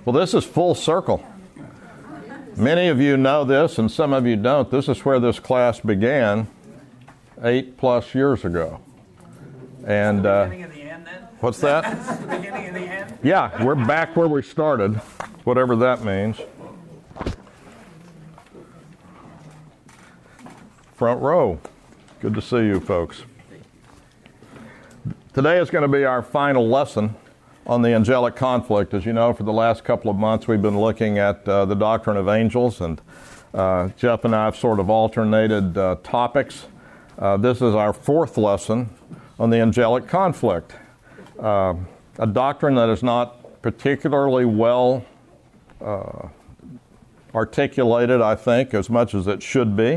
Well, this is full circle. Many of you know this, and some of you don't. This is where this class began 8+ years ago. And the beginning of the end, then? What's that? That's the beginning of the end? Yeah, we're back where we started, whatever that means. Front row. Good to see you folks. Today is going to be our final lesson on the angelic conflict. As you know, for the last couple of months we've been looking at the doctrine of angels, and Jeff and I have sort of alternated topics. This is our fourth lesson on the angelic conflict, a doctrine that is not particularly well articulated, I think, as much as it should be.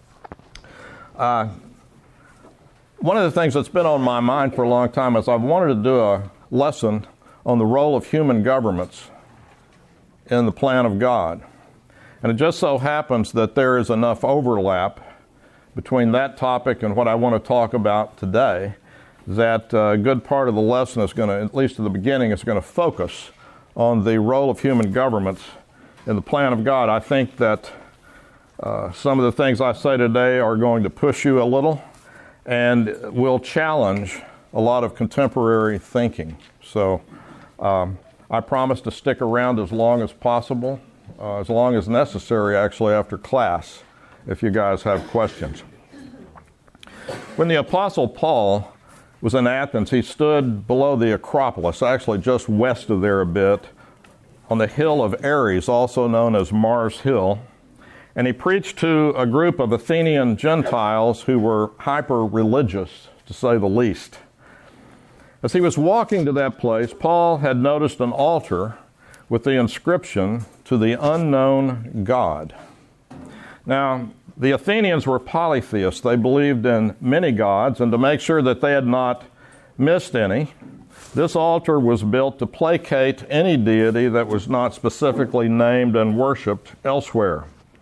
One of the things that's been on my mind for a long time is I've wanted to do a lesson on the role of human governments in the plan of God. And it just so happens that there is enough overlap between that topic and what I want to talk about today that a good part of the lesson is going to, at least at the beginning, is going to focus on the role of human governments in the plan of God. I think that some of the things I say today are going to push you a little and will challenge a lot of contemporary thinking. So I promise to stick around as long as possible, as long as necessary, actually, after class, if you guys have questions. When the Apostle Paul was in Athens, he stood below the Acropolis, actually just west of there a bit, on the hill of Ares, also known as Mars Hill, and he preached to a group of Athenian Gentiles who were hyper-religious, to say the least. As he was walking to that place, Paul had noticed an altar with the inscription, "To the unknown God." Now, the Athenians were polytheists. They believed in many gods, and to make sure that they had not missed any, this altar was built to placate any deity that was not specifically named and worshipped elsewhere.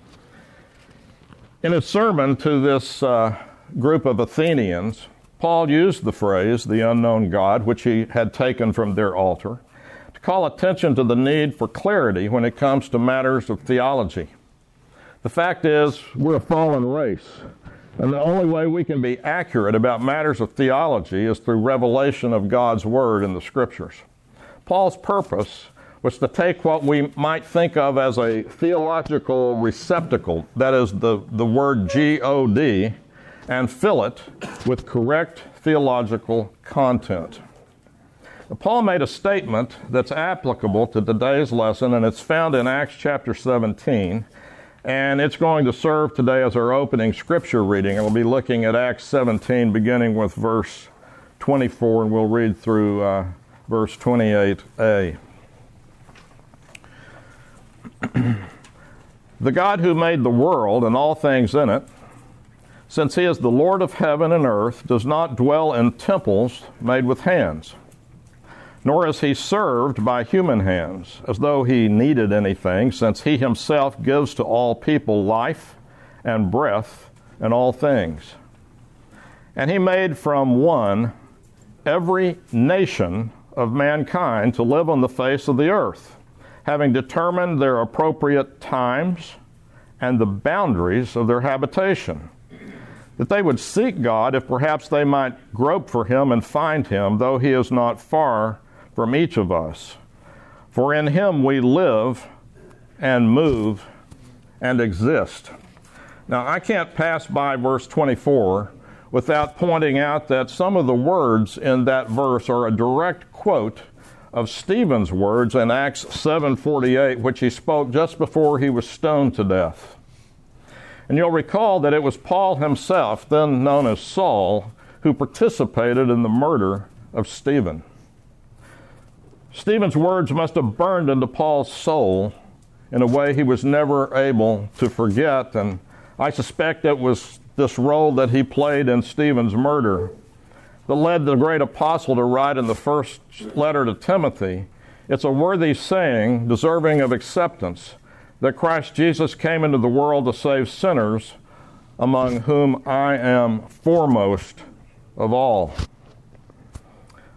In his sermon to this group of Athenians, Paul used the phrase, "the unknown God," which he had taken from their altar, to call attention to the need for clarity when it comes to matters of theology. The fact is, we're a fallen race, and the only way we can be accurate about matters of theology is through revelation of God's Word in the Scriptures. Paul's purpose was to take what we might think of as a theological receptacle, that is the word G-O-D, and fill it with correct theological content. Paul made a statement that's applicable to today's lesson, and it's found in Acts chapter 17, and it's going to serve today as our opening scripture reading. And we'll be looking at Acts 17, beginning with verse 24, and we'll read through verse 28a. The God who made the world and all things in it, since he is the Lord of heaven and earth, does not dwell in temples made with hands, nor is he served by human hands, as though he needed anything, since he himself gives to all people life and breath and all things. And he made from one every nation of mankind to live on the face of the earth, having determined their appropriate times and the boundaries of their habitation, that they would seek God if perhaps they might grope for him and find him, though he is not far from each of us. For in him we live and move and exist. Now, I can't pass by verse 24 without pointing out that some of the words in that verse are a direct quote of Stephen's words in Acts 7:48, which he spoke just before he was stoned to death. And you'll recall that it was Paul himself, then known as Saul, who participated in the murder of Stephen. Stephen's words must have burned into Paul's soul in a way he was never able to forget, and I suspect it was this role that he played in Stephen's murder that led the great apostle to write in the first letter to Timothy, "It's a worthy saying, deserving of acceptance, that Christ Jesus came into the world to save sinners, among whom I am foremost of all."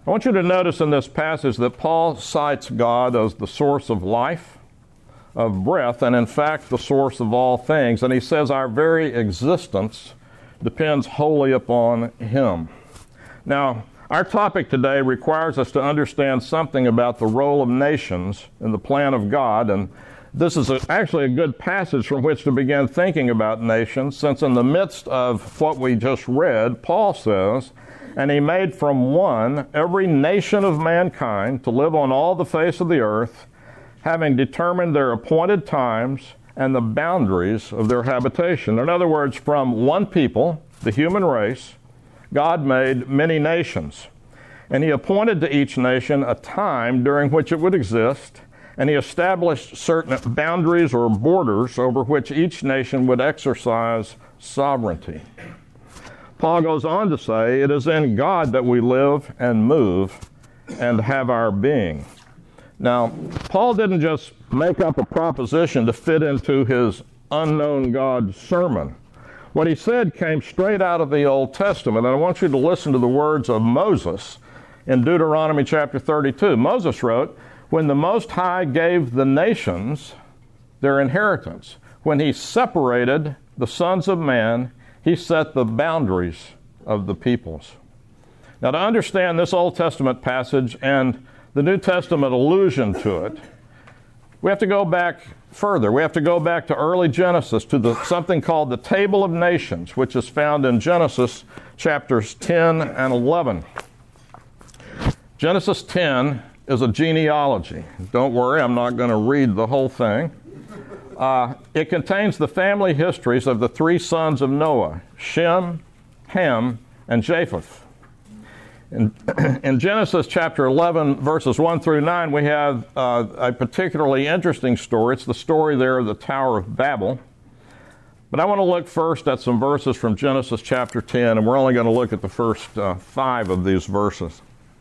I want you to notice in this passage that Paul cites God as the source of life, of breath, and in fact the source of all things. And he says our very existence depends wholly upon Him. Now, our topic today requires us to understand something about the role of nations in the plan of God, and this is actually a good passage from which to begin thinking about nations, since in the midst of what we just read, Paul says, "And He made from one every nation of mankind to live on all the face of the earth, having determined their appointed times and the boundaries of their habitation." In other words, from one people, the human race, God made many nations. And He appointed to each nation a time during which it would exist, and He established certain boundaries or borders over which each nation would exercise sovereignty. Paul goes on to say, it is in God that we live and move and have our being. Now, Paul didn't just make up a proposition to fit into his unknown God sermon. What he said came straight out of the Old Testament, and I want you to listen to the words of Moses in Deuteronomy chapter 32. Moses wrote, "When the Most High gave the nations their inheritance, when He separated the sons of man, He set the boundaries of the peoples." Now, to understand this Old Testament passage and the New Testament allusion to it, we have to go back further. We have to go back to early Genesis, to something called the Table of Nations, which is found in Genesis chapters 10 and 11. Genesis 10 is a genealogy. Don't worry, I'm not going to read the whole thing. It contains the family histories of the three sons of Noah, Shem, Ham, and Japheth. In Genesis chapter 11, verses 1 through 9, we have a particularly interesting story. It's the story there of the Tower of Babel. But I want to look first at some verses from Genesis chapter 10, and we're only going to look at the first 5 of these verses.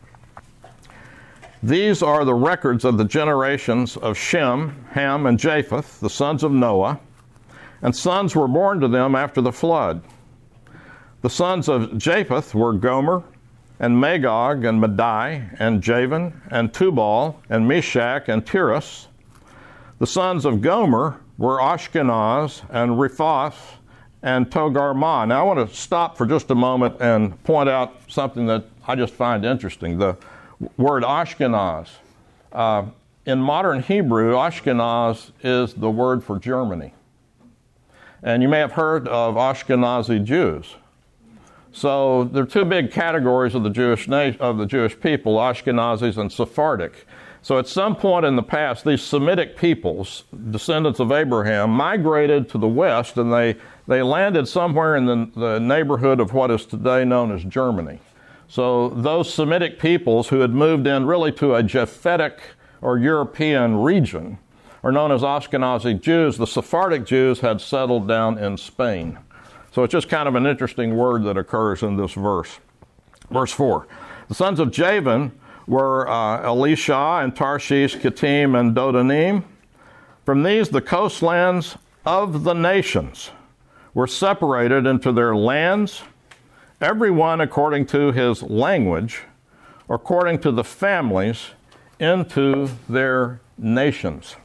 These are the records of the generations of Shem, Ham, and Japheth, the sons of Noah, and sons were born to them after the flood. The sons of Japheth were Gomer, and Magog, and Madai, and Javan, and Tubal, and Meshach, and Tiras. The sons of Gomer were Ashkenaz, and Riphath, and Togarmah. Now I want to stop for just a moment and point out something that I just find interesting. The word Ashkenaz. In modern Hebrew, Ashkenaz is the word for Germany. And you may have heard of Ashkenazi Jews. So there are two big categories of the Jewish people, Ashkenazis and Sephardic. So at some point in the past, these Semitic peoples, descendants of Abraham, migrated to the west, and they landed somewhere in the neighborhood of what is today known as Germany. So those Semitic peoples who had moved in really to a Japhetic or European region are known as Ashkenazi Jews. The Sephardic Jews had settled down in Spain. So it's just kind of an interesting word that occurs in this verse. Verse 4. The sons of Javan were Elisha and Tarshish, Kittim, and Dodanim. From these, the coastlands of the nations were separated into their lands, every one according to his language, according to the families, into their nations.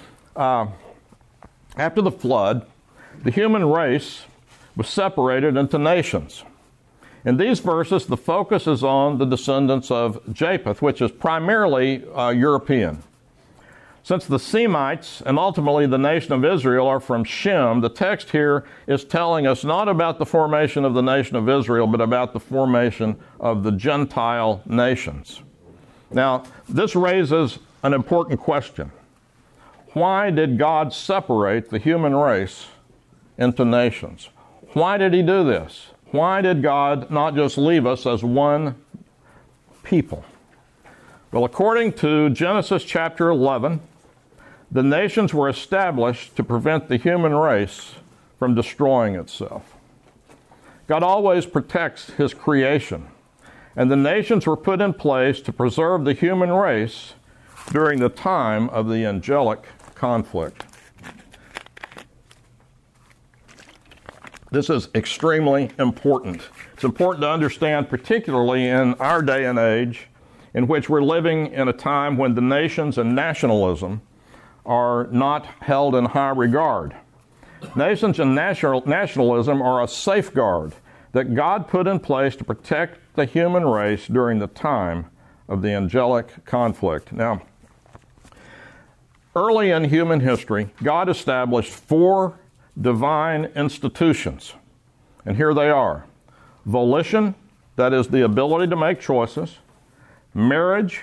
After the flood, the human race was separated into nations. In these verses, the focus is on the descendants of Japheth, which is primarily European. Since the Semites and ultimately the nation of Israel are from Shem, the text here is telling us not about the formation of the nation of Israel, but about the formation of the Gentile nations. Now, this raises an important question. Why did God separate the human race into nations? Why did He do this? Why did God not just leave us as one people? Well, according to Genesis chapter 11, the nations were established to prevent the human race from destroying itself. God always protects His creation, and the nations were put in place to preserve the human race during the time of the angelic conflict. This is extremely important. It's important to understand, particularly in our day and age, in which we're living in a time when the nations and nationalism are not held in high regard. Nations and nationalism are a safeguard that God put in place to protect the human race during the time of the angelic conflict. Now, early in human history, God established 4 divine institutions. And here they are. Volition, that is the ability to make choices. Marriage,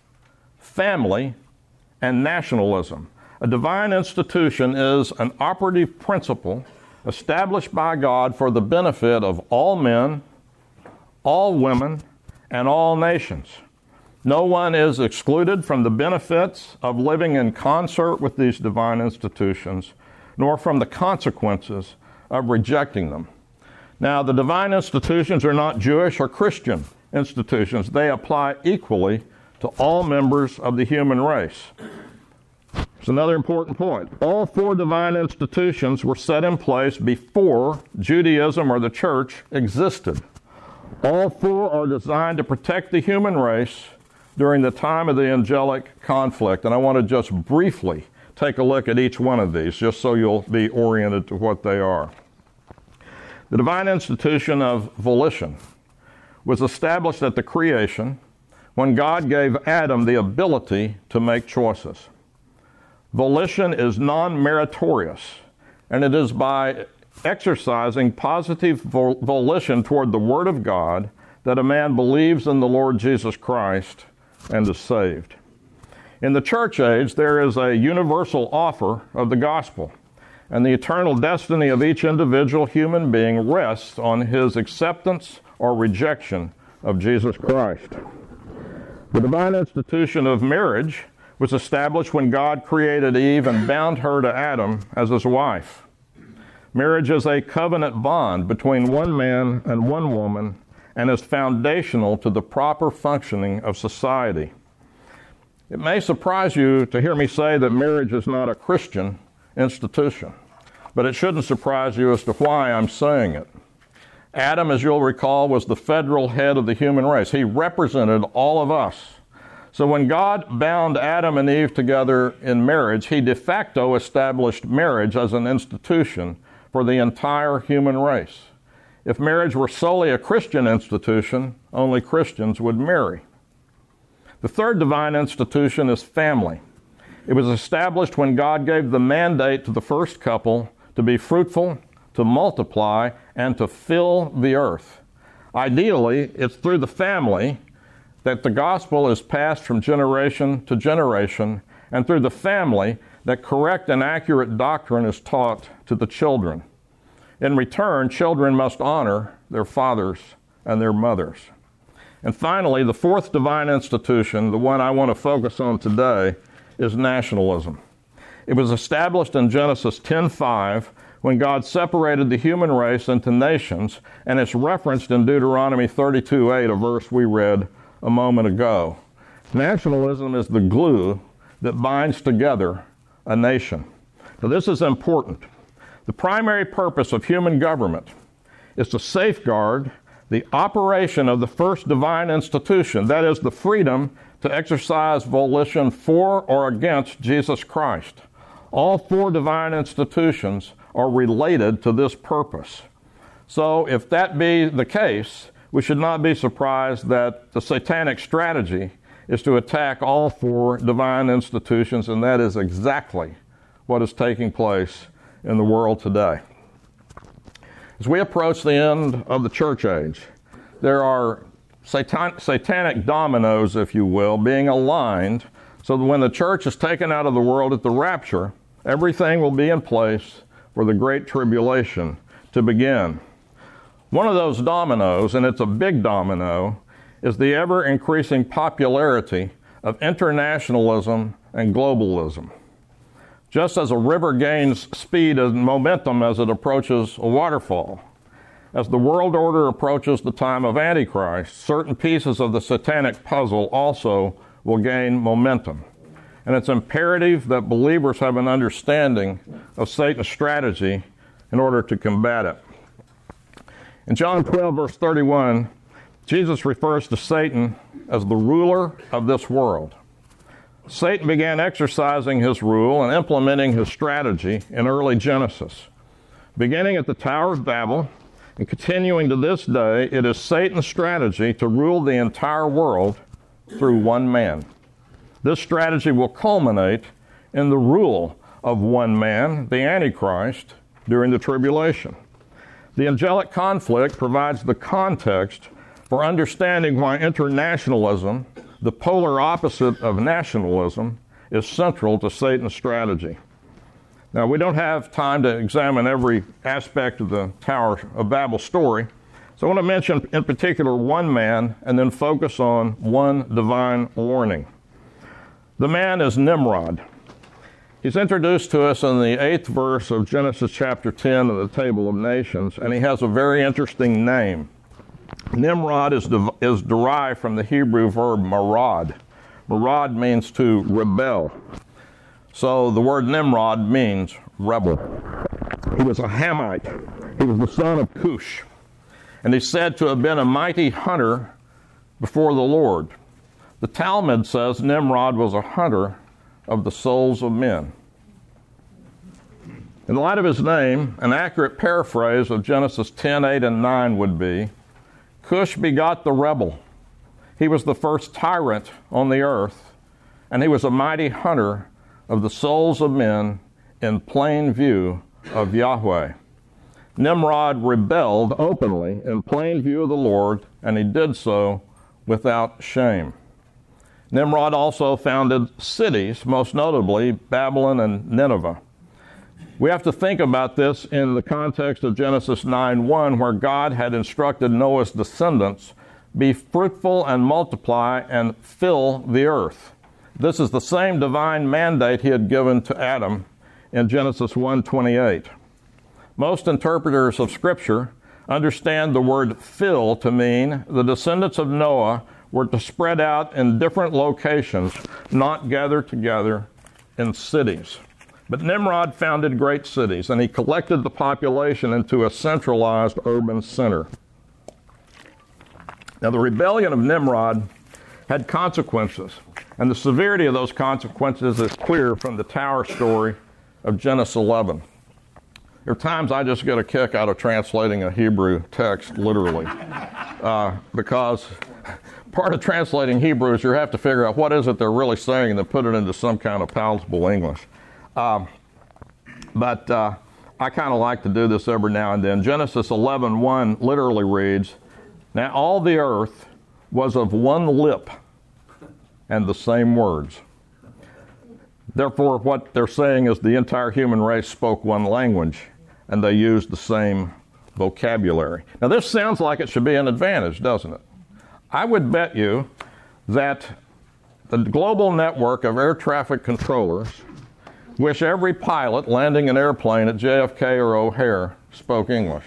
family, and nationalism. A divine institution is an operative principle established by God for the benefit of all men, all women, and all nations. No one is excluded from the benefits of living in concert with these divine institutions, nor from the consequences of rejecting them. Now, the divine institutions are not Jewish or Christian institutions. They apply equally to all members of the human race. It's another important point. All 4 divine institutions were set in place before Judaism or the church existed. All 4 are designed to protect the human race during the time of the angelic conflict. And I want to just briefly take a look at each one of these, just so you'll be oriented to what they are. The divine institution of volition was established at the creation when God gave Adam the ability to make choices. Volition is non-meritorious, and it is by exercising positive volition toward the Word of God that a man believes in the Lord Jesus Christ and is saved. In the church age, there is a universal offer of the gospel, and the eternal destiny of each individual human being rests on his acceptance or rejection of Jesus Christ. The divine institution of marriage was established when God created Eve and bound her to Adam as his wife. Marriage is a covenant bond between one man and one woman and is foundational to the proper functioning of society. It may surprise you to hear me say that marriage is not a Christian institution, but it shouldn't surprise you as to why I'm saying it. Adam, as you'll recall, was the federal head of the human race. He represented all of us. So when God bound Adam and Eve together in marriage, he de facto established marriage as an institution for the entire human race. If marriage were solely a Christian institution, only Christians would marry. The third divine institution is family. It was established when God gave the mandate to the first couple to be fruitful, to multiply, and to fill the earth. Ideally, it's through the family that the gospel is passed from generation to generation, and through the family that correct and accurate doctrine is taught to the children. In return, children must honor their fathers and their mothers. And finally, the fourth divine institution, the one I want to focus on today, is nationalism. It was established in Genesis 10:5 when God separated the human race into nations, and it's referenced in Deuteronomy 32:8, a verse we read a moment ago. Nationalism is the glue that binds together a nation. Now, this is important. The primary purpose of human government is to safeguard the operation of the first divine institution, that is, the freedom to exercise volition for or against Jesus Christ. All 4 divine institutions are related to this purpose. So, if that be the case, we should not be surprised that the satanic strategy is to attack all 4 divine institutions, and that is exactly what is taking place in the world today. As we approach the end of the church age, there are satanic dominoes, if you will, being aligned so that when the church is taken out of the world at the rapture, everything will be in place for the Great Tribulation to begin. One of those dominoes, and it's a big domino, is the ever-increasing popularity of internationalism and globalism. Just as a river gains speed and momentum as it approaches a waterfall, as the world order approaches the time of Antichrist, certain pieces of the satanic puzzle also will gain momentum. And it's imperative that believers have an understanding of Satan's strategy in order to combat it. In John 12, verse 31, Jesus refers to Satan as the ruler of this world. Satan began exercising his rule and implementing his strategy in early Genesis. Beginning at the Tower of Babel and continuing to this day, it is Satan's strategy to rule the entire world through one man. This strategy will culminate in the rule of one man, the Antichrist, during the tribulation. The angelic conflict provides the context for understanding why internationalism, the polar opposite of nationalism, is central to Satan's strategy. Now, we don't have time to examine every aspect of the Tower of Babel story, so I want to mention in particular one man and then focus on one divine warning. The man is Nimrod. He's introduced to us in the 8th verse of Genesis chapter 10 of the Table of Nations, and he has a very interesting name. Nimrod is derived from the Hebrew verb marad. Marad means to rebel. So the word Nimrod means rebel. He was a Hamite. He was the son of Cush. And he's said to have been a mighty hunter before the Lord. The Talmud says Nimrod was a hunter of the souls of men. In light of his name, an accurate paraphrase of Genesis 10, 8, and 9 would be, Cush begot the rebel. He was the first tyrant on the earth, and he was a mighty hunter of the souls of men in plain view of Yahweh. Nimrod rebelled openly in plain view of the Lord, and he did so without shame. Nimrod also founded cities, most notably Babylon and Nineveh. We have to think about this in the context of Genesis 9:1, where God had instructed Noah's descendants, be fruitful and multiply and fill the earth. This is the same divine mandate he had given to Adam in Genesis 1:28. Most interpreters of Scripture understand the word fill to mean the descendants of Noah were to spread out in different locations, not gathered together in cities. But Nimrod founded great cities, and he collected the population into a centralized urban center. Now, the rebellion of Nimrod had consequences, and the severity of those consequences is clear from the tower story of Genesis 11. There are times I just get a kick out of translating a Hebrew text literally, because part of translating Hebrew is you have to figure out what is it they're really saying and then put it into some kind of palatable English. But I kind of like to do this every now and then. Genesis 11:1 literally reads, "Now all the earth was of one lip and the same words." Therefore, what they're saying is the entire human race spoke one language, and they used the same vocabulary. Now, this sounds like it should be an advantage, doesn't it? I would bet you that the global network of air traffic controllers wish every pilot landing an airplane at JFK or O'Hare spoke English.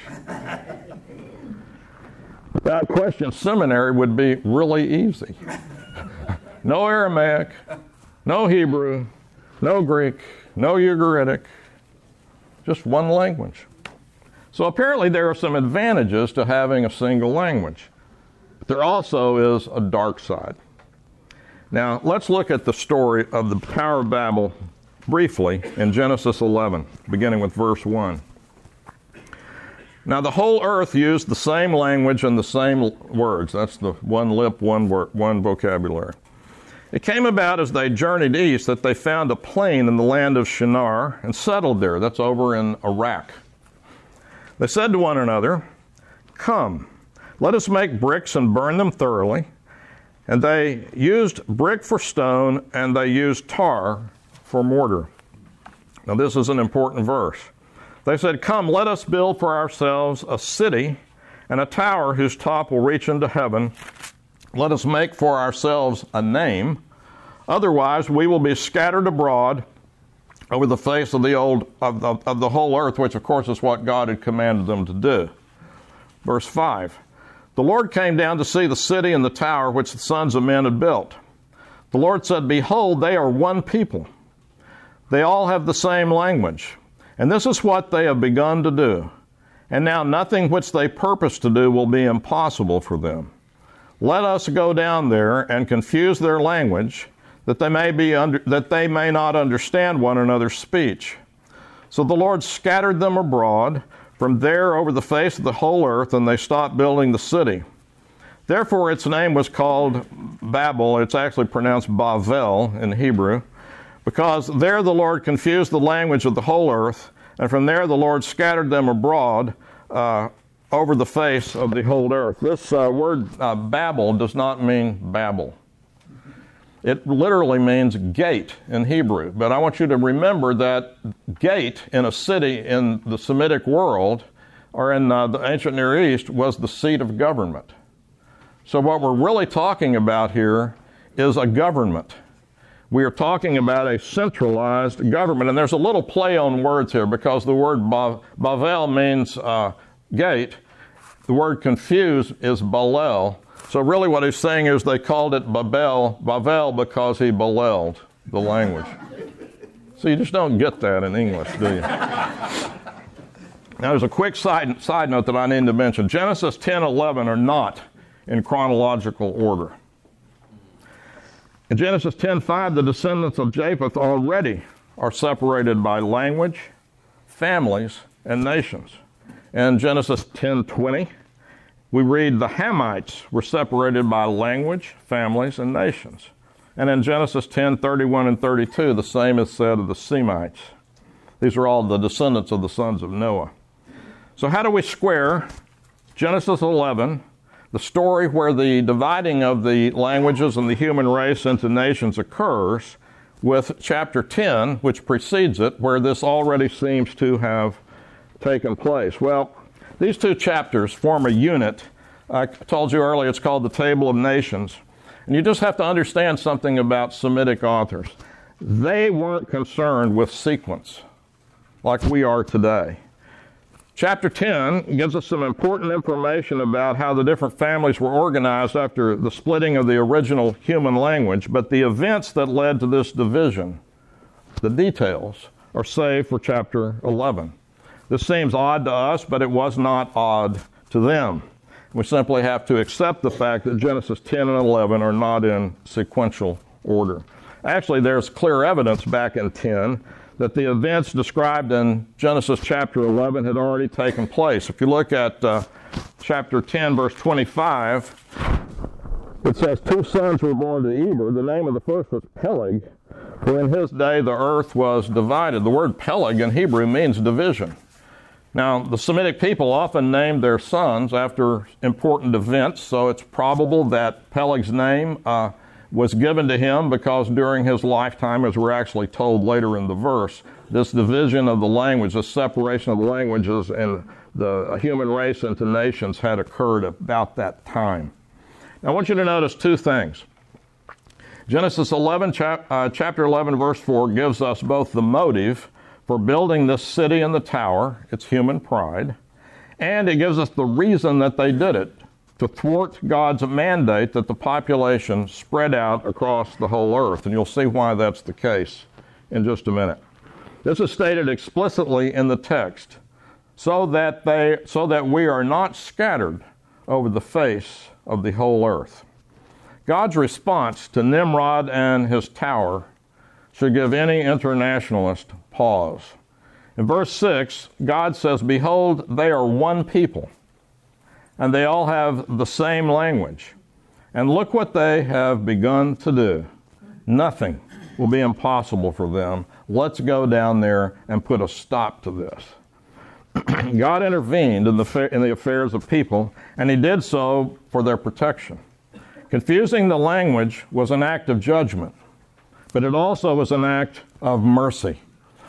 Without question, seminary would be really easy. No Aramaic, no Hebrew, no Greek, no Ugaritic, just one language. So apparently there are some advantages to having a single language. But there also is a dark side. Now, let's look at the story of the Tower of Babel briefly in Genesis 11, beginning with verse 1. Now, the whole earth used the same language and the same words. That's the one lip, one word, one vocabulary. It came about as they journeyed east that they found a plain in the land of Shinar and settled there. That's over in Iraq. They said to one another, "Come, let us make bricks and burn them thoroughly." And they used brick for stone, and they used tar for mortar. Now, this is an important verse. They said, "Come, let us build for ourselves a city and a tower whose top will reach into heaven. Let us make for ourselves a name. Otherwise, we will be scattered abroad over the face of the whole earth," which, of course, is what God had commanded them to do. Verse 5. "The Lord came down to see the city and the tower which the sons of men had built. The Lord said, Behold, they are one people. They all have the same language. And this is what they have begun to do. And now nothing which they purpose to do will be impossible for them. Let us go down there and confuse their language, that they may not understand one another's speech. So the Lord scattered them abroad from there over the face of the whole earth, and they stopped building the city. Therefore its name was called Babel. It's actually pronounced Bavel in Hebrew, because there the Lord confused the language of the whole earth, and from there the Lord scattered them abroad over the face of the whole earth. This word Babel does not mean Babel. It literally means gate in Hebrew. But I want you to remember that gate in a city in the Semitic world or in the ancient Near East was the seat of government. So what we're really talking about here is a government. We are talking about a centralized government. And there's a little play on words here because the word Bavel means gate. The word confuse is Balel. So really what he's saying is they called it Bavel because he belelled the language. So you just don't get that in English, do you? Now there's a quick side note that I need to mention. Genesis 10 and 11 are not in chronological order. In Genesis 10:5, the descendants of Japheth already are separated by language, families, and nations. In Genesis 10:20, we read the Hamites were separated by language, families, and nations. And in Genesis 10:31 and 32, the same is said of the Semites. These are all the descendants of the sons of Noah. So how do we square Genesis 11, the story where the dividing of the languages and the human race into nations occurs, with chapter 10, which precedes it, where this already seems to have taken place? Well, these two chapters form a unit. I told you earlier it's called the Table of Nations. And you just have to understand something about Semitic authors. They weren't concerned with sequence like we are today. Chapter 10 gives us some important information about how the different families were organized after the splitting of the original human language, but the events that led to this division, the details, are saved for chapter 11. This seems odd to us, but it was not odd to them. We simply have to accept the fact that Genesis 10 and 11 are not in sequential order. Actually, there's clear evidence back in 10 that the events described in Genesis chapter 11 had already taken place. If you look at chapter 10, verse 25, it says, 2 sons were born to Eber. The name of the first was Peleg, for in his day the earth was divided. The word Peleg in Hebrew means division. Now, the Semitic people often named their sons after important events, so it's probable that Peleg's name was given to him because during his lifetime, as we're actually told later in the verse, this division of the language, this separation of the languages and the human race into nations had occurred about that time. Now, I want you to notice two things. Genesis 11, chapter 11, verse 4 gives us both the motive for building this city and the tower, it's human pride, and it gives us the reason that they did it, to thwart God's mandate that the population spread out across the whole earth. And you'll see why that's the case in just a minute. This is stated explicitly in the text, so that we are not scattered over the face of the whole earth. God's response to Nimrod and his tower should give any internationalist pause. In verse 6, God says, "Behold, they are one people, and they all have the same language. And look what they have begun to do. Nothing will be impossible for them. Let's go down there and put a stop to this." God intervened in the affairs of people, and he did so for their protection. Confusing the language was an act of judgment, but it also was an act of mercy.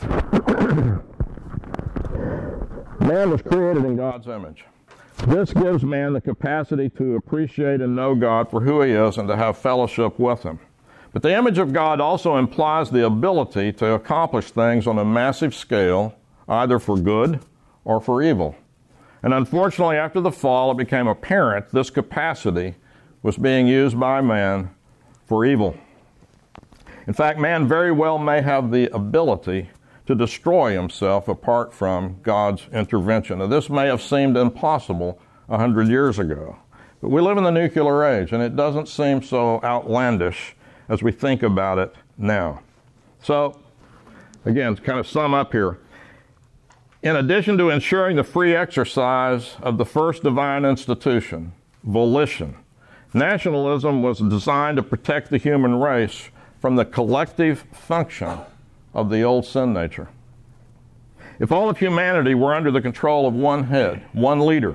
Man was created in God's image. This gives man the capacity to appreciate and know God for who he is and to have fellowship with him. But the image of God also implies the ability to accomplish things on a massive scale, either for good or for evil. And unfortunately, after the fall, it became apparent this capacity was being used by man for evil. In fact, man very well may have the ability to destroy himself apart from God's intervention. Now, this may have seemed impossible 100 years ago, But we live in the nuclear age, and it doesn't seem so outlandish as we think about it now. So, again, to kind of sum up here, in addition to ensuring the free exercise of the first divine institution, volition, nationalism was designed to protect the human race from the collective function of the old sin nature. If all of humanity were under the control of one head, one leader,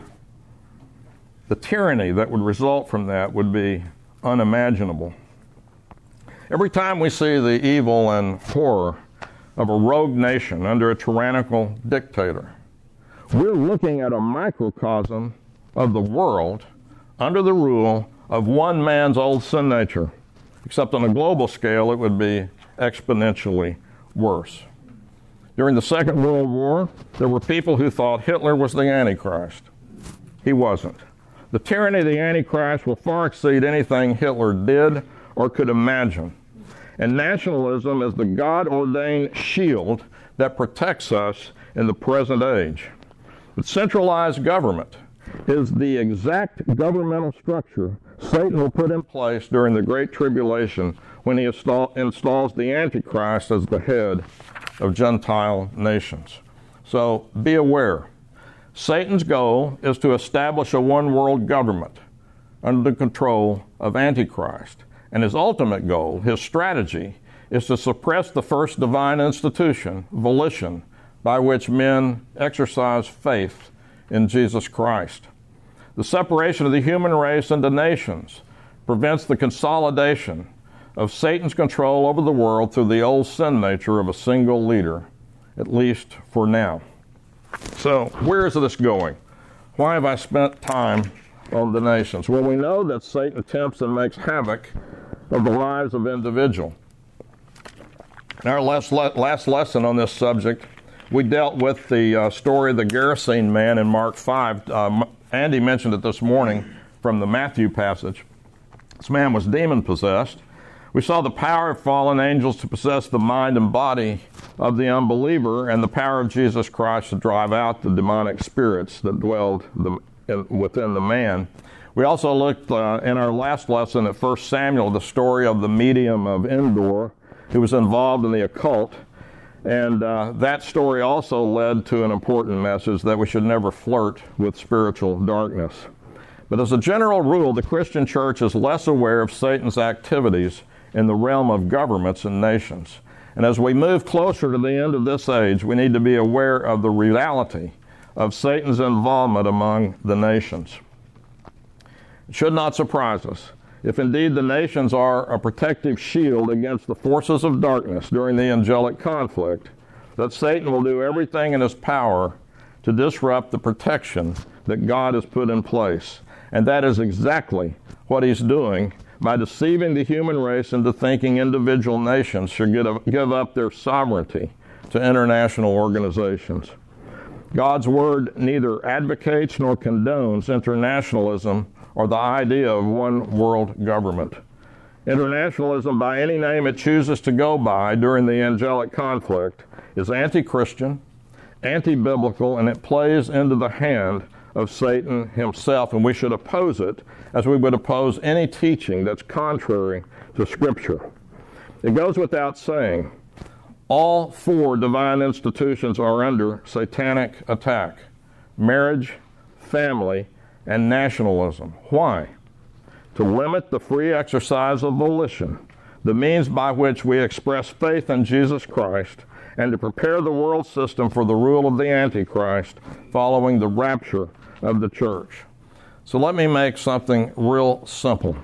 the tyranny that would result from that would be unimaginable. Every time we see the evil and horror of a rogue nation under a tyrannical dictator, we're looking at a microcosm of the world under the rule of one man's old sin nature, except on a global scale it would be exponentially worse. During the Second World War, there were people who thought Hitler was the Antichrist. He wasn't. The tyranny of the Antichrist will far exceed anything Hitler did or could imagine. And nationalism is the God-ordained shield that protects us in the present age. But centralized government is the exact governmental structure Satan will put in place during the Great Tribulation when he installs the Antichrist as the head of Gentile nations. So be aware. Satan's goal is to establish a one-world government under the control of Antichrist. And his ultimate goal, his strategy, is to suppress the first divine institution, volition, by which men exercise faith in Jesus Christ. The separation of the human race into nations prevents the consolidation of Satan's control over the world through the old sin nature of a single leader, at least for now. So, where is this going? Why have I spent time on the nations? Well, we know that Satan tempts and makes havoc of the lives of individuals. In our last lesson on this subject, we dealt with the story of the Gerasene man in Mark 5. Andy mentioned it this morning from the Matthew passage. This man was demon-possessed. We saw the power of fallen angels to possess the mind and body of the unbeliever, and the power of Jesus Christ to drive out the demonic spirits that dwelled within the man. We also looked in our last lesson at 1 Samuel, the story of the medium of Endor, who was involved in the occult. And that story also led to an important message that we should never flirt with spiritual darkness. But as a general rule, the Christian church is less aware of Satan's activities in the realm of governments and nations. And as we move closer to the end of this age, we need to be aware of the reality of Satan's involvement among the nations. It should not surprise us if indeed the nations are a protective shield against the forces of darkness during the angelic conflict, that Satan will do everything in his power to disrupt the protection that God has put in place. And that is exactly what he's doing by deceiving the human race into thinking individual nations should give up their sovereignty to international organizations. God's word neither advocates nor condones internationalism or the idea of one world government. Internationalism, by any name it chooses to go by during the angelic conflict, is anti-Christian, anti-biblical, and it plays into the hand of Satan himself, and we should oppose it as we would oppose any teaching that's contrary to Scripture. It goes without saying, all four divine institutions are under satanic attack: marriage, family, and nationalism. Why? To limit the free exercise of volition, the means by which we express faith in Jesus Christ, and to prepare the world system for the rule of the Antichrist following the rapture of the church. So let me make something real simple.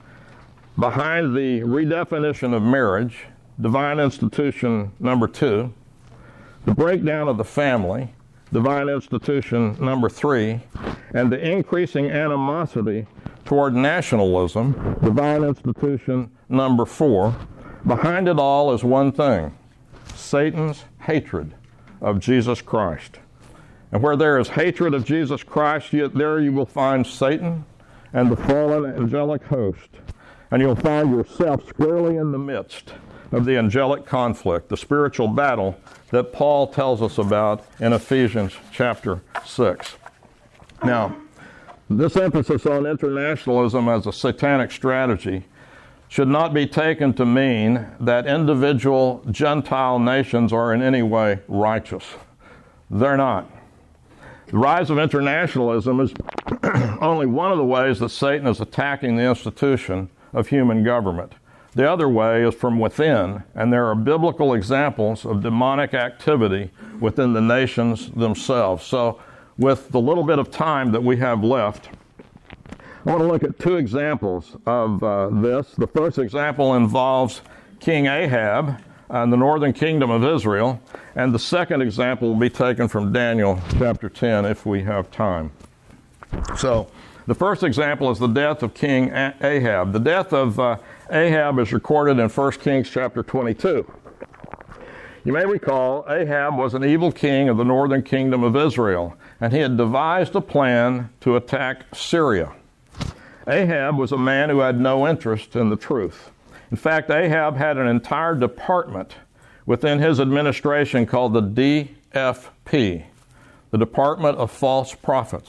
Behind the redefinition of marriage, divine institution number 2, the breakdown of the family, divine institution number 3, and the increasing animosity toward nationalism, divine institution number 4, behind it all is one thing: Satan's hatred of Jesus Christ. And where there is hatred of Jesus Christ, there you will find Satan and the fallen angelic host. And you'll find yourself squarely in the midst of the angelic conflict, the spiritual battle that Paul tells us about in Ephesians chapter 6. Now, This emphasis on internationalism as a satanic strategy should not be taken to mean that individual Gentile nations are in any way righteous. They're not. The rise of internationalism is only one of the ways that Satan is attacking the institution of human government. The other way is from within, and there are biblical examples of demonic activity within the nations themselves. So, with the little bit of time that we have left, I want to look at two examples of this. The first example involves King Ahab and the northern kingdom of Israel, and the second example will be taken from Daniel chapter 10 if we have time. So, the first example is the death of King Ahab. The death of Ahab is recorded in 1 Kings chapter 22. You may recall Ahab was an evil king of the northern kingdom of Israel, and he had devised a plan to attack Syria. Ahab was a man who had no interest in the truth. In fact, Ahab had an entire department within his administration called the DFP, the Department of False Prophets.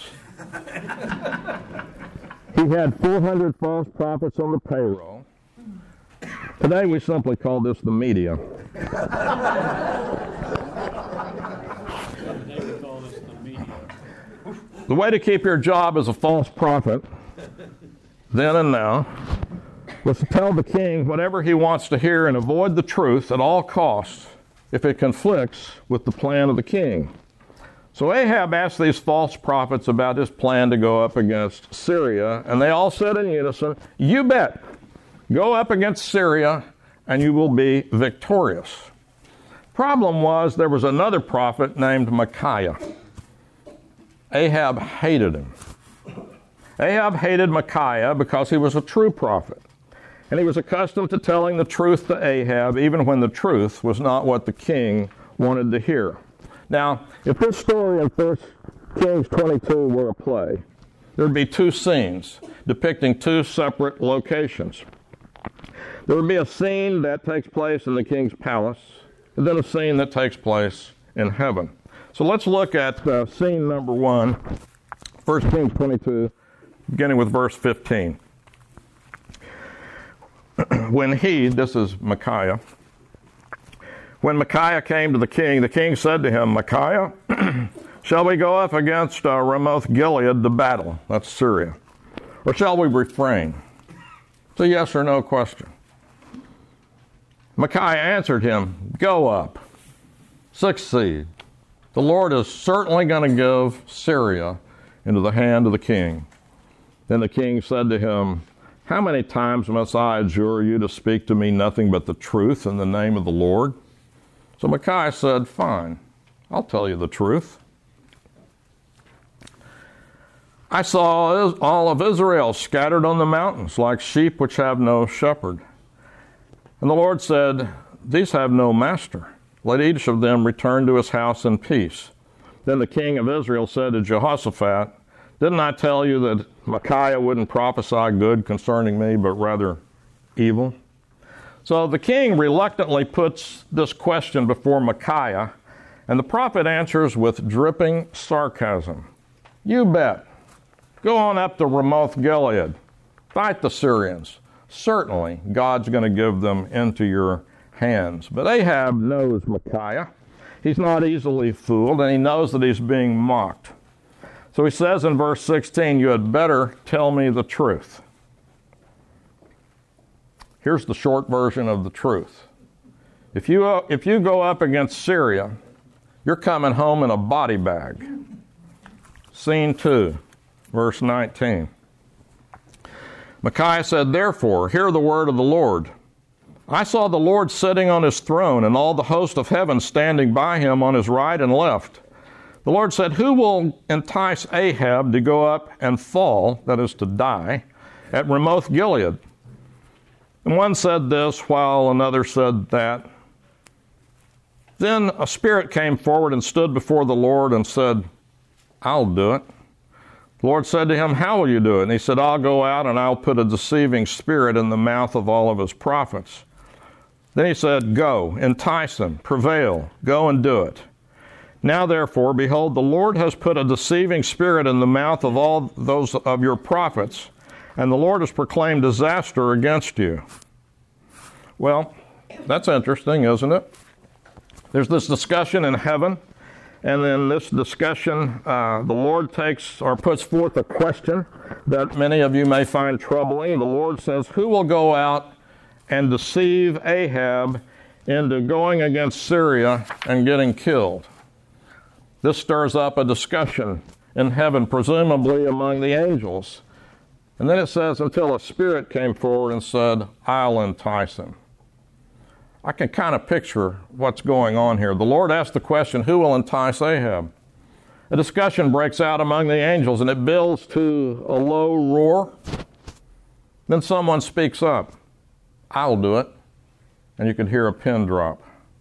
He had 400 false prophets on the payroll. Today we simply call this the media. The way to keep your job as a false prophet, then and now, was to tell the king whatever he wants to hear and avoid the truth at all costs if it conflicts with the plan of the king. So Ahab asked these false prophets about his plan to go up against Syria, and they all said in unison, "You bet, go up against Syria and you will be victorious." Problem was, there was another prophet named Micaiah. Ahab hated him. Ahab hated Micaiah because he was a true prophet, and he was accustomed to telling the truth to Ahab even when the truth was not what the king wanted to hear. Now, if this story in 1 Kings 22 were a play, there would be two scenes depicting two separate locations. There would be a scene that takes place in the king's palace, and then a scene that takes place in heaven. So let's look at scene number 1, 1 Kings 22, beginning with verse 15. This is Micaiah. When Micaiah came to the king said to him, "Micaiah, shall we go up against Ramoth Gilead to battle?" That's Syria. "Or shall we refrain?" It's a yes or no question. Micaiah answered him, "Go up. Succeed. The Lord is certainly going to give Syria into the hand of the king." Then the king said to him, "How many times must I adjure you to speak to me nothing but the truth in the name of the Lord?" So Micaiah said, "Fine, I'll tell you the truth. I saw all of Israel scattered on the mountains like sheep which have no shepherd. And the Lord said, These have no master. Let each of them return to his house in peace." Then the king of Israel said to Jehoshaphat, "Didn't I tell you that Micaiah wouldn't prophesy good concerning me, but rather evil?" So the king reluctantly puts this question before Micaiah, and the prophet answers with dripping sarcasm. "You bet. Go on up to Ramoth Gilead. Fight the Syrians. Certainly, God's going to give them into your hands." But Ahab knows Micaiah. He's not easily fooled, and he knows that he's being mocked. So he says in verse 16, "You had better tell me the truth." Here's the short version of the truth. If you go up against Syria, you're coming home in a body bag. Scene 2, verse 19. Micaiah said, "Therefore, hear the word of the Lord. I saw the Lord sitting on his throne, and all the host of heaven standing by him on his right and left. The Lord said, Who will entice Ahab to go up and fall," that is to die, "at Ramoth Gilead?" And one said this, while another said that. Then a spirit came forward and stood before the Lord and said, "I'll do it." The Lord said to him, "How will you do it?" And he said, "I'll go out and I'll put a deceiving spirit in the mouth of all of his prophets." Then he said, "Go, entice him, prevail, go and do it." Now therefore, behold, the Lord has put a deceiving spirit in the mouth of all those of your prophets, and the Lord has proclaimed disaster against you. Well, that's interesting, isn't it? There's this discussion in heaven, and then this discussion, the Lord takes or puts forth a question that many of you may find troubling. The Lord says, who will go out and deceive Ahab into going against Syria and getting killed? This stirs up a discussion in heaven, presumably among the angels. And then it says, until a spirit came forward and said, I'll entice him. I can kind of picture what's going on here. The Lord asked the question, who will entice Ahab? A discussion breaks out among the angels, and it builds to a low roar. Then someone speaks up, I'll do it. And you can hear a pin drop.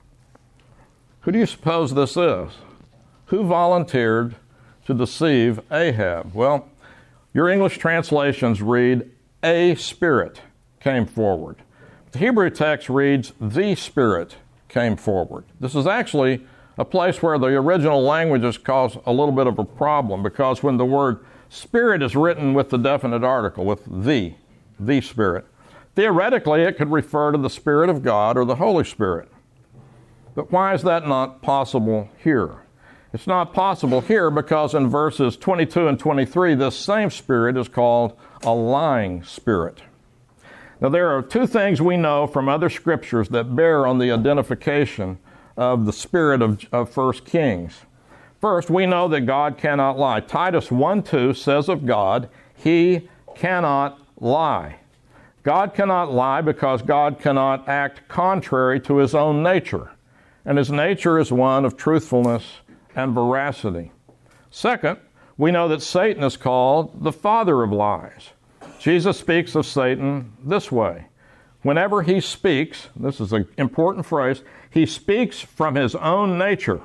Who do you suppose this is? Who volunteered to deceive Ahab? Well, your English translations read, a spirit came forward. The Hebrew text reads, the Spirit came forward. This is actually a place where the original languages cause a little bit of a problem, because when the word Spirit is written with the definite article, with the Spirit, theoretically it could refer to the Spirit of God or the Holy Spirit. But why is that not possible here? It's not possible here because in verses 22 and 23, this same Spirit is called a lying spirit. Now, there are two things we know from other scriptures that bear on the identification of the spirit of 1 Kings. First, we know that God cannot lie. Titus 1:2 says of God, He cannot lie. God cannot lie because God cannot act contrary to His own nature, and His nature is one of truthfulness and veracity. Second, we know that Satan is called the father of lies. Jesus speaks of Satan this way. Whenever he speaks, this is an important phrase, he speaks from his own nature.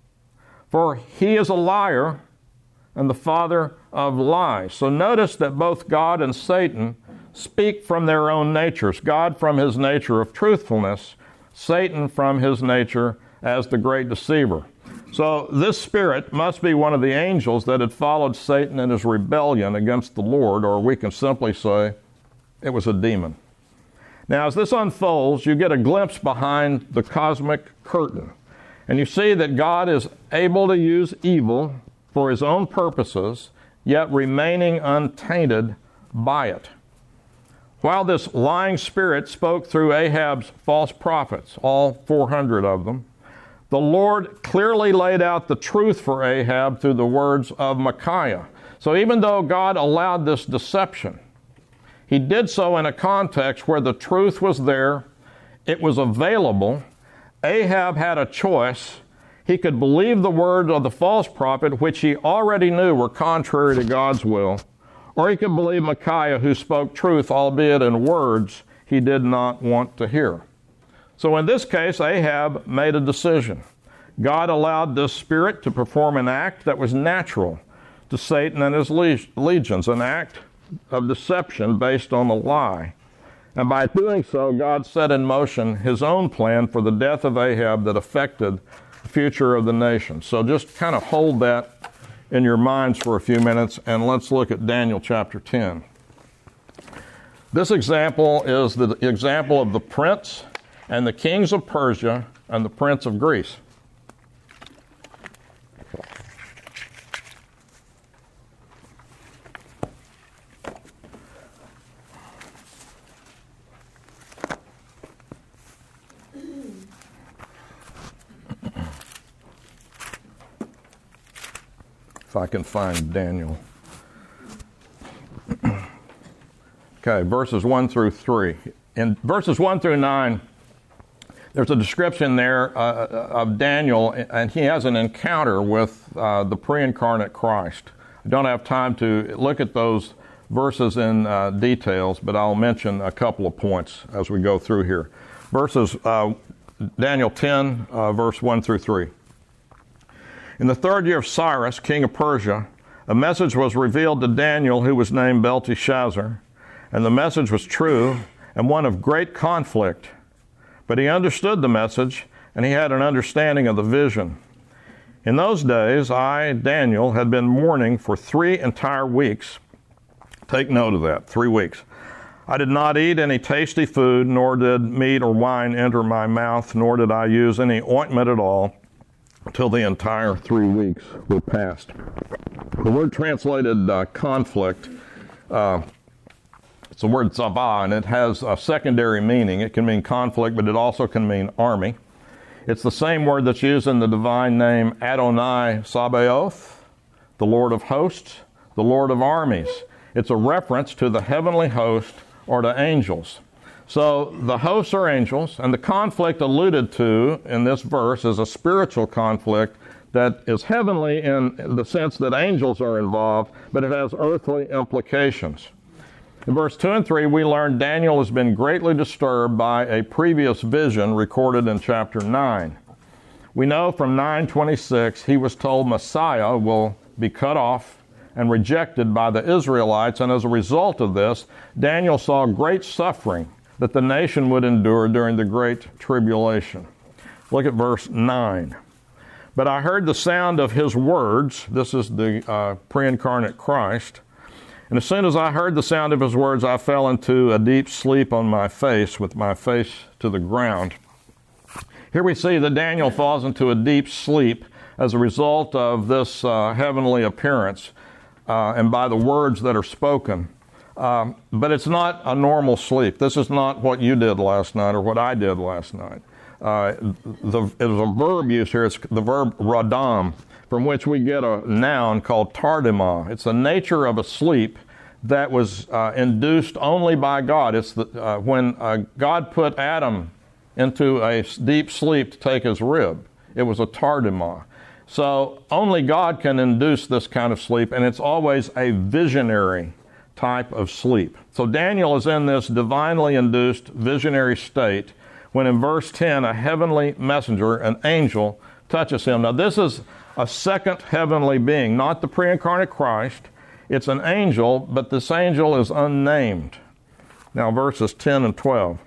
For he is a liar and the father of lies. So notice that both God and Satan speak from their own natures. God from his nature of truthfulness, Satan from his nature as the great deceiver. So this spirit must be one of the angels that had followed Satan in his rebellion against the Lord, or we can simply say it was a demon. Now, as this unfolds, you get a glimpse behind the cosmic curtain, and you see that God is able to use evil for His own purposes, yet remaining untainted by it. While this lying spirit spoke through Ahab's false prophets, all 400 of them, the Lord clearly laid out the truth for Ahab through the words of Micaiah. So even though God allowed this deception, He did so in a context where the truth was there, it was available. Ahab had a choice. He could believe the word of the false prophet, which he already knew were contrary to God's will, or he could believe Micaiah, who spoke truth, albeit in words he did not want to hear. So in this case, Ahab made a decision. God allowed this spirit to perform an act that was natural to Satan and his legions, an act of deception based on a lie. And by doing so, God set in motion His own plan for the death of Ahab that affected the future of the nation. So just kind of hold that in your minds for a few minutes, and let's look at Daniel chapter 10. This example is the example of the prince and the kings of Persia and the prince of Greece. If I can find Daniel. Okay, verses 1 through 3. In verses 1 through 9, there's a description there of Daniel, and he has an encounter with the pre-incarnate Christ. I don't have time to look at those verses in details, but I'll mention a couple of points as we go through here. Daniel 10, verse 1 through 3. In the third year of Cyrus, king of Persia, a message was revealed to Daniel, who was named Belteshazzar, and the message was true and one of great conflict. But he understood the message, and he had an understanding of the vision. In those days, I, Daniel, had been mourning for 3 entire weeks. Take note of that, 3 weeks. I did not eat any tasty food, nor did meat or wine enter my mouth, nor did I use any ointment at all until the entire 3 weeks were past. The word translated conflict, it's the word tzavah, and it has a secondary meaning. It can mean conflict, but it also can mean army. It's the same word that's used in the divine name Adonai Sabaoth, the Lord of hosts, the Lord of armies. It's a reference to the heavenly host or to angels. So the hosts are angels, and the conflict alluded to in this verse is a spiritual conflict that is heavenly in the sense that angels are involved, but it has earthly implications. In verse 2 and 3, we learn Daniel has been greatly disturbed by a previous vision recorded in chapter 9. We know from 9:26 he was told Messiah will be cut off and rejected by the Israelites, and as a result of this, Daniel saw great suffering that the nation would endure during the Great Tribulation. Look at verse 9. But I heard the sound of his words. This is the pre-incarnate Christ. And as soon as I heard the sound of his words, I fell into a deep sleep on my face, with my face to the ground. Here we see that Daniel falls into a deep sleep as a result of this heavenly appearance and by the words that are spoken. But it's not a normal sleep. This is not what you did last night or what I did last night. There's a verb used here. It's the verb radam, from which we get a noun called tardima. It's the nature of a sleep that was induced only by God. It's when God put Adam into a deep sleep to take his rib. It was a tardima. So only God can induce this kind of sleep, and it's always a visionary type of sleep. So Daniel is in this divinely induced visionary state when in verse 10 a heavenly messenger, an angel, touches him. Now this is a second heavenly being, not the pre-incarnate Christ. It's an angel, but this angel is unnamed. Now verses 10 and 12.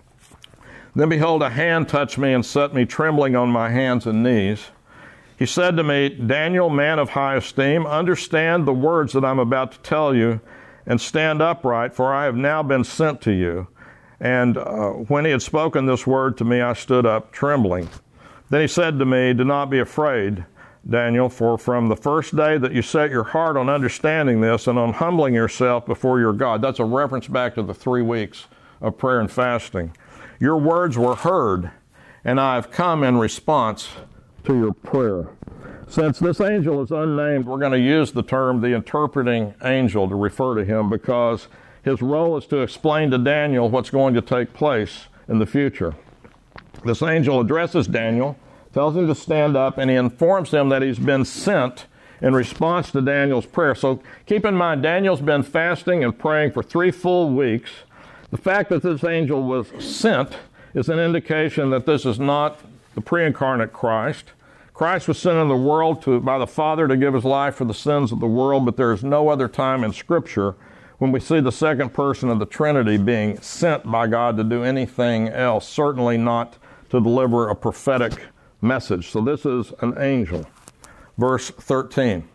Then behold, a hand touched me and set me trembling on my hands and knees. He said to me, Daniel, man of high esteem, understand the words that I'm about to tell you and stand upright, for I have now been sent to you. And when he had spoken this word to me, I stood up trembling. Then he said to me, do not be afraid, Daniel, for from the first day that you set your heart on understanding this and on humbling yourself before your God, that's a reference back to the 3 weeks of prayer and fasting, your words were heard, and I have come in response to your prayer. Since this angel is unnamed, we're going to use the term the interpreting angel to refer to him because his role is to explain to Daniel what's going to take place in the future. This angel addresses Daniel, tells him to stand up, and he informs him that he's been sent in response to Daniel's prayer. So keep in mind, Daniel's been fasting and praying for 3 full weeks. The fact that this angel was sent is an indication that this is not the pre-incarnate Christ. Christ was sent in the world by the Father to give his life for the sins of the world, but there is no other time in Scripture when we see the second person of the Trinity being sent by God to do anything else, certainly not to deliver a prophetic message. So this is an angel. Verse 13.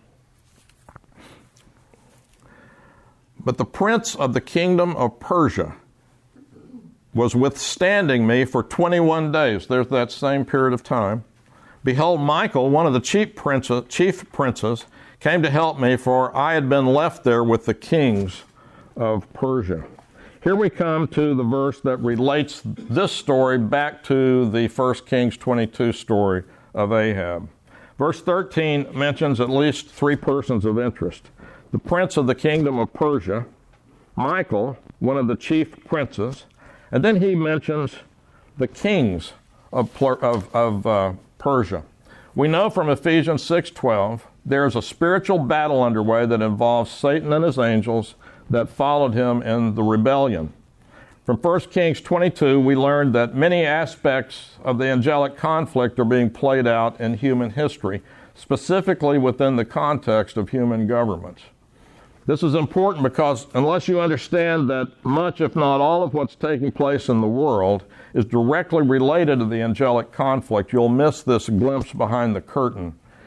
But the prince of the kingdom of Persia was withstanding me for 21 days. There's that same period of time. Behold, Michael, one of the chief princes, came to help me, for I had been left there with the kings of Persia. Here we come to the verse that relates this story back to the 1 Kings 22 story of Ahab. Verse 13 mentions at least 3 persons of interest. The prince of the kingdom of Persia, Michael, one of the chief princes, and then he mentions the kings of Persia. We know from Ephesians 6:12 there is a spiritual battle underway that involves Satan and his angels that followed him in the rebellion. From 1 Kings 22, we learned that many aspects of the angelic conflict are being played out in human history, specifically within the context of human governments. This is important because unless you understand that much, if not all, of what's taking place in the world is directly related to the angelic conflict, you'll miss this glimpse behind the curtain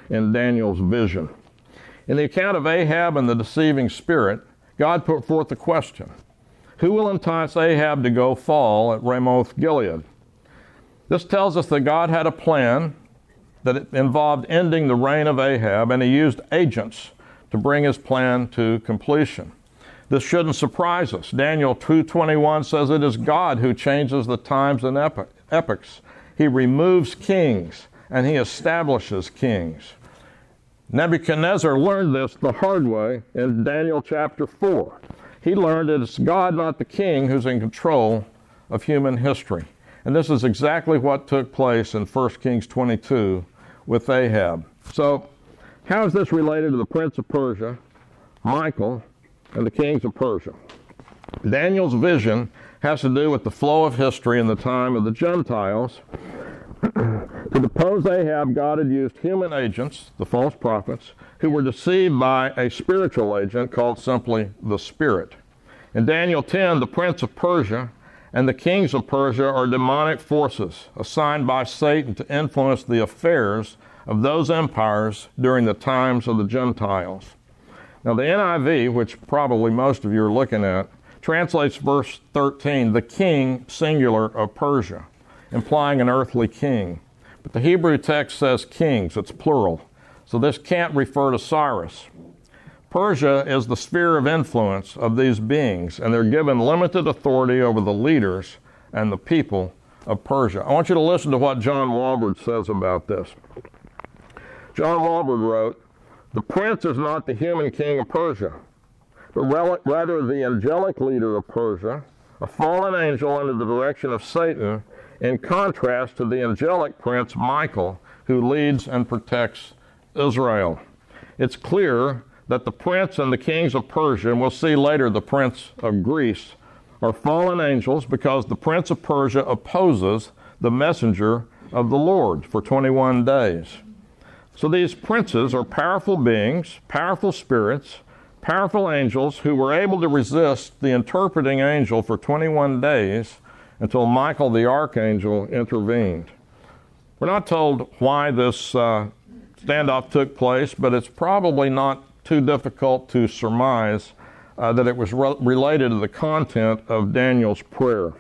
in Daniel's vision. In the account of Ahab and the deceiving spirit, God put forth the question, who will entice Ahab to go fall at Ramoth Gilead? This tells us that God had a plan that it involved ending the reign of Ahab, and he used agents to bring his plan to completion. This shouldn't surprise us. Daniel 2:21 says it is God who changes the times and epochs. He removes kings and he establishes kings. Nebuchadnezzar learned this the hard way in Daniel chapter 4. He learned that it's God, not the king, who's in control of human history. And this is exactly what took place in 1 Kings 22 with Ahab. So, how is this related to the prince of Persia, Michael, and the kings of Persia? Daniel's vision has to do with the flow of history in the time of the Gentiles. To depose Ahab, God had used human agents, the false prophets, who were deceived by a spiritual agent called simply the Spirit. In Daniel 10, the prince of Persia and the kings of Persia are demonic forces assigned by Satan to influence the affairs of those empires during the times of the Gentiles. Now the NIV, which probably most of you are looking at, translates verse 13, the king, singular, of Persia, implying an earthly king. But the Hebrew text says kings, it's plural. So this can't refer to Cyrus. Persia is the sphere of influence of these beings, and they're given limited authority over the leaders and the people of Persia. I want you to listen to what John Walvoord says about this. John Walvoord wrote, "The prince is not the human king of Persia, but rather the angelic leader of Persia, a fallen angel under the direction of Satan, in contrast to the angelic prince Michael, who leads and protects Israel." It's clear that the prince and the kings of Persia, and we'll see later the prince of Greece, are fallen angels because the prince of Persia opposes the messenger of the Lord for 21 days. So these princes are powerful beings, powerful spirits, powerful angels who were able to resist the interpreting angel for 21 days until Michael the archangel intervened. We're not told why this standoff took place, but it's probably not too difficult to surmise that it was related to the content of Daniel's prayer.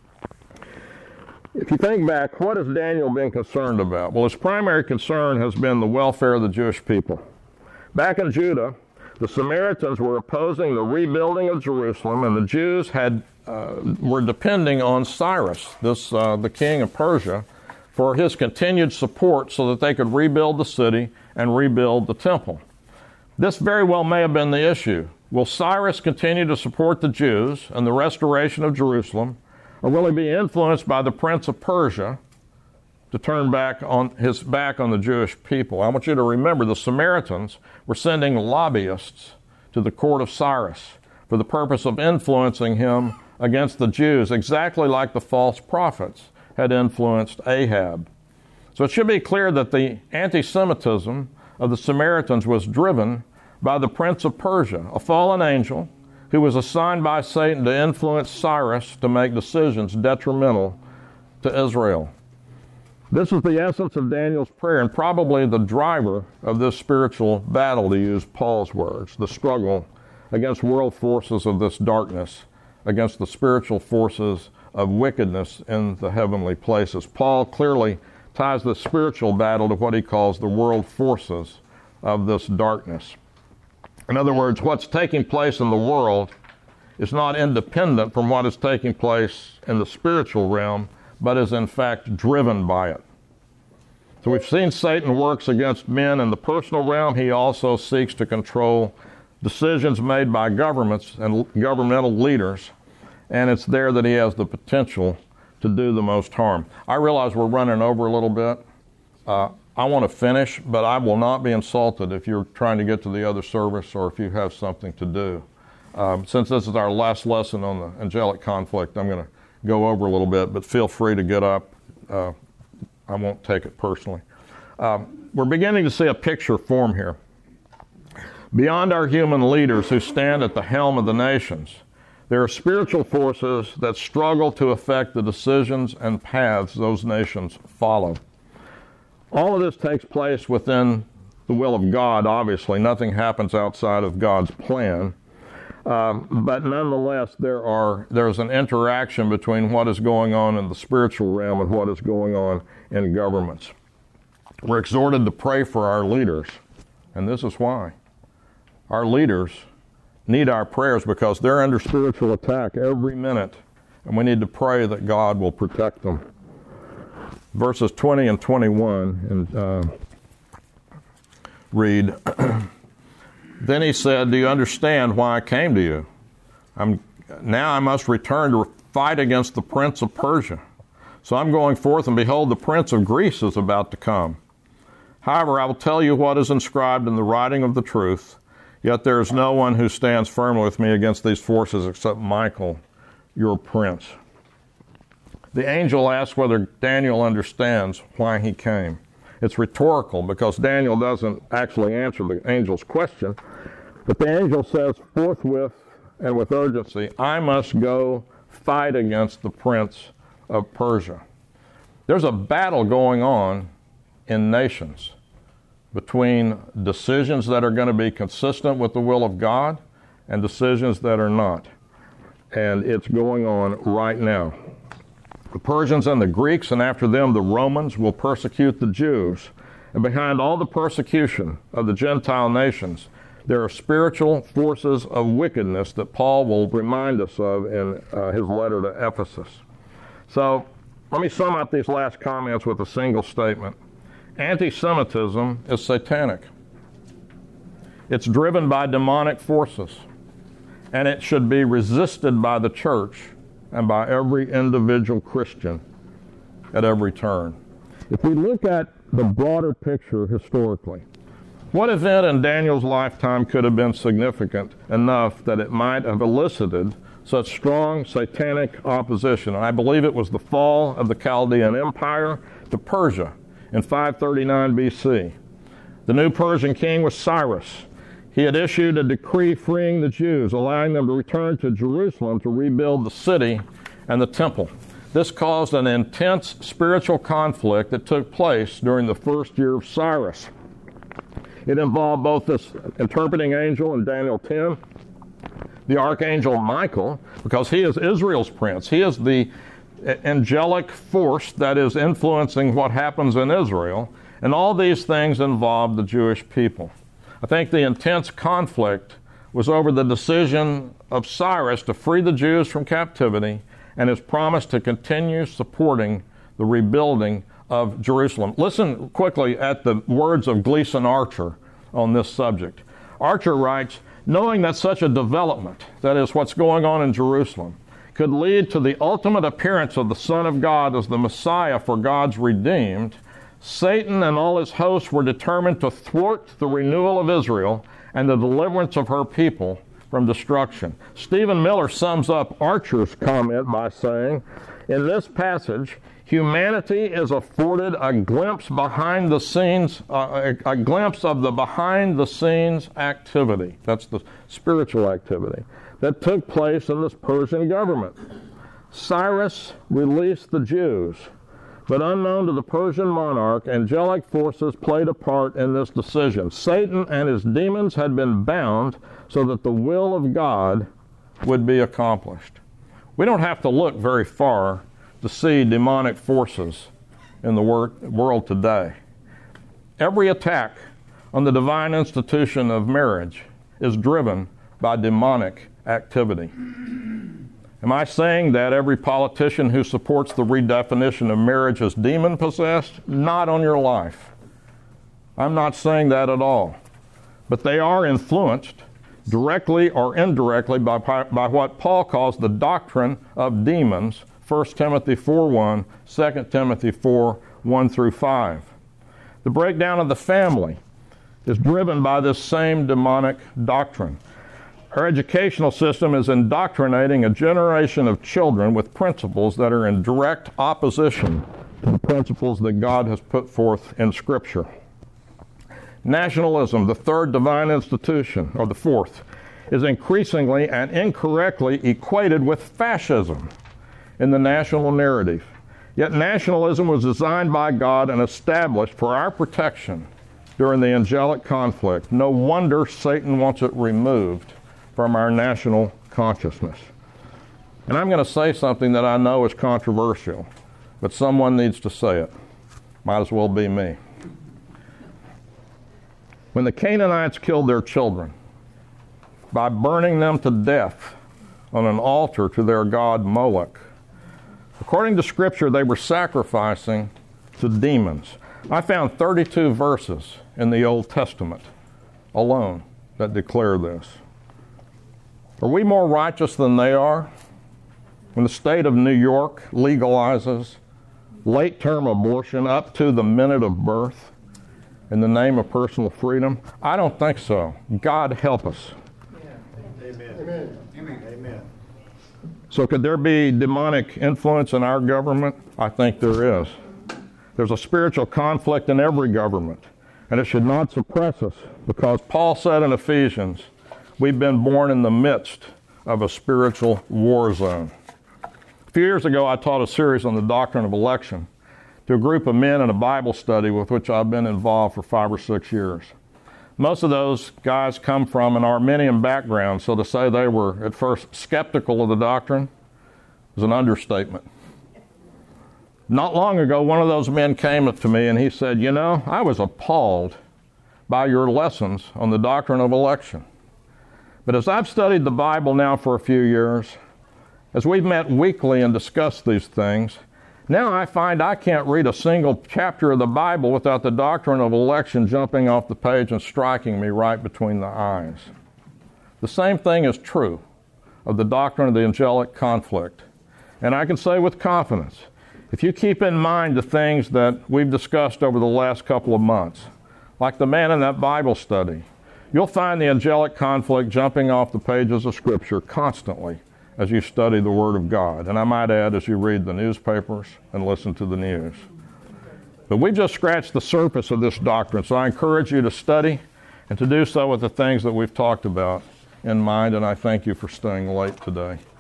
If you think back, what has Daniel been concerned about? Well, his primary concern has been the welfare of the Jewish people. Back in Judah, the Samaritans were opposing the rebuilding of Jerusalem, and the Jews were depending on Cyrus, the king of Persia, for his continued support so that they could rebuild the city and rebuild the temple. This very well may have been the issue. Will Cyrus continue to support the Jews and the restoration of Jerusalem, or will he be influenced by the prince of Persia to turn his back on the Jewish people? I want you to remember the Samaritans were sending lobbyists to the court of Cyrus for the purpose of influencing him against the Jews, exactly like the false prophets had influenced Ahab. So it should be clear that the anti-Semitism of the Samaritans was driven by the prince of Persia, a fallen angel who was assigned by Satan to influence Cyrus to make decisions detrimental to Israel. This is the essence of Daniel's prayer and probably the driver of this spiritual battle, to use Paul's words, the struggle against world forces of this darkness, against the spiritual forces of wickedness in the heavenly places. Paul clearly ties the spiritual battle to what he calls the world forces of this darkness. In other words, what's taking place in the world is not independent from what is taking place in the spiritual realm, but is in fact driven by it. So we've seen Satan works against men in the personal realm. He also seeks to control decisions made by governments and governmental leaders, and it's there that he has the potential to do the most harm. I realize we're running over a little bit. I want to finish, but I will not be insulted if you're trying to get to the other service or if you have something to do. Since this is our last lesson on the angelic conflict, I'm going to go over a little bit, but feel free to get up. I won't take it personally. We're beginning to see a picture form here. Beyond our human leaders who stand at the helm of the nations, there are spiritual forces that struggle to affect the decisions and paths those nations follow. All of this takes place within the will of God, obviously. Nothing happens outside of God's plan. But nonetheless, there's an interaction between what is going on in the spiritual realm and what is going on in governments. We're exhorted to pray for our leaders, and this is why. Our leaders need our prayers because they're under spiritual attack every minute, and we need to pray that God will protect them. Verses 20 and 21 read, Then he said, Do you understand why I came to you? Now I must return to fight against the prince of Persia. So I'm going forth, and behold, the prince of Greece is about to come. However, I will tell you what is inscribed in the writing of the truth, yet there is no one who stands firmly with me against these forces except Michael, your prince. The angel asks whether Daniel understands why he came. It's rhetorical because Daniel doesn't actually answer the angel's question, but the angel says forthwith and with urgency, I must go fight against the prince of Persia. There's a battle going on in nations between decisions that are going to be consistent with the will of God and decisions that are not. And it's going on right now. The Persians and the Greeks, and after them the Romans, will persecute the Jews. And behind all the persecution of the Gentile nations, there are spiritual forces of wickedness that Paul will remind us of in his letter to Ephesus. So let me sum up these last comments with a single statement. Anti-Semitism is satanic. It's driven by demonic forces, and it should be resisted by the church and by every individual Christian at every turn. If we look at the broader picture historically, what event in Daniel's lifetime could have been significant enough that it might have elicited such strong satanic opposition? And I believe it was the fall of the Chaldean Empire to Persia in 539 BC. The new Persian king was Cyrus. He had issued a decree freeing the Jews, allowing them to return to Jerusalem to rebuild the city and the temple. This caused an intense spiritual conflict that took place during the first year of Cyrus. It involved both this interpreting angel in Daniel 10, the archangel Michael, because he is Israel's prince. He is the angelic force that is influencing what happens in Israel, and all these things involve the Jewish people. I think the intense conflict was over the decision of Cyrus to free the Jews from captivity and his promise to continue supporting the rebuilding of Jerusalem. Listen quickly at the words of Gleason Archer on this subject. Archer writes, knowing that such a development, that is what's going on in Jerusalem, could lead to the ultimate appearance of the Son of God as the Messiah for God's redeemed, Satan and all his hosts were determined to thwart the renewal of Israel and the deliverance of her people from destruction. Stephen Miller sums up Archer's comment by saying, in this passage, humanity is afforded a glimpse behind the scenes, a glimpse of the behind the scenes activity. That's the spiritual activity that took place in this Persian government. Cyrus released the Jews, but unknown to the Persian monarch, angelic forces played a part in this decision. Satan and his demons had been bound so that the will of God would be accomplished. We don't have to look very far to see demonic forces in the world today. Every attack on the divine institution of marriage is driven by demonic activity. Am I saying that every politician who supports the redefinition of marriage is demon-possessed? Not on your life. I'm not saying that at all. But they are influenced directly or indirectly by what Paul calls the doctrine of demons, 1 Timothy 4:1, 2 Timothy 4:1 through 5. The breakdown of the family is driven by this same demonic doctrine. Our educational system is indoctrinating a generation of children with principles that are in direct opposition to the principles that God has put forth in Scripture. Nationalism, the third divine institution, or the fourth, is increasingly and incorrectly equated with fascism in the national narrative. Yet nationalism was designed by God and established for our protection during the angelic conflict. No wonder Satan wants it removed from our national consciousness. And I'm going to say something that I know is controversial, but someone needs to say it. Might as well be me. When the Canaanites killed their children by burning them to death on an altar to their god Moloch, according to Scripture, they were sacrificing to demons. I found 32 verses in the Old Testament alone that declare this. Are we more righteous than they are? When the state of New York legalizes late-term abortion up to the minute of birth in the name of personal freedom? I don't think so. God help us. Amen. Amen. Amen. So could there be demonic influence in our government? I think there is. There's a spiritual conflict in every government, and it should not suppress us, because Paul said in Ephesians, we've been born in the midst of a spiritual war zone. A few years ago, I taught a series on the doctrine of election to a group of men in a Bible study with which I've been involved for 5 or 6 years. Most of those guys come from an Arminian background, so to say they were at first skeptical of the doctrine is an understatement. Not long ago, one of those men came up to me and he said, you know, I was appalled by your lessons on the doctrine of election. But as I've studied the Bible now for a few years, as we've met weekly and discussed these things, now I find I can't read a single chapter of the Bible without the doctrine of election jumping off the page and striking me right between the eyes. The same thing is true of the doctrine of the angelic conflict. And I can say with confidence, if you keep in mind the things that we've discussed over the last couple of months, like the man in that Bible study, you'll find the angelic conflict jumping off the pages of Scripture constantly as you study the Word of God. And I might add, as you read the newspapers and listen to the news. But we've just scratched the surface of this doctrine, so I encourage you to study and to do so with the things that we've talked about in mind, and I thank you for staying late today.